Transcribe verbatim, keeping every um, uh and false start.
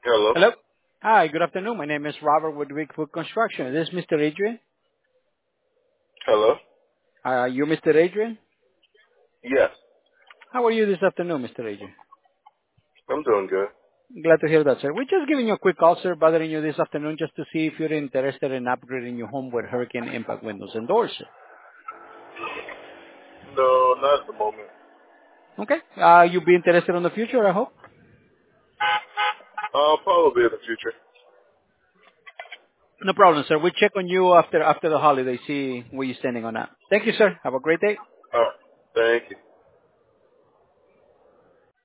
Hello. Hello. Hi, good afternoon. My name is Robert with Wickwood Construction. Is this Mister Adrian? Hello. Uh, you Mister Adrian? Yes, How are you this afternoon, Mister Adrian? I'm doing good. Glad to hear that, sir. We're just giving you a quick call, sir, bothering you this afternoon just to see if you're interested in upgrading your home with hurricane impact windows and doors, sir. No, not at the moment. Okay. Uh, you'll be interested in the future, I hope? Uh, probably in the future. No problem, sir. We'll check on you after after the holiday, see where you're standing on that. Thank you, sir. Have a great day. All right. Thank you.